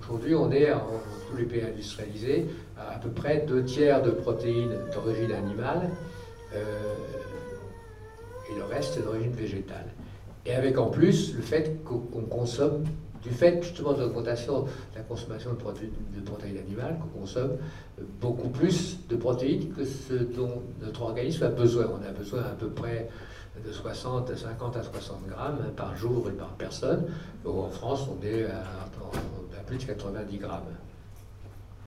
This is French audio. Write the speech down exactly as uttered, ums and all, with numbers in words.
Aujourd'hui, on est, en tous les pays industrialisés, à à peu près deux tiers de protéines d'origine animale euh, et le reste d'origine végétale. Et avec en plus le fait qu'on consomme, du fait justement de l'augmentation de la consommation de protéines, de protéines animales, qu'on consomme beaucoup plus de protéines que ce dont notre organisme a besoin. On a besoin à peu près de soixante, cinquante à soixante grammes par jour et par personne. En France, on est à, à plus de quatre-vingt-dix grammes.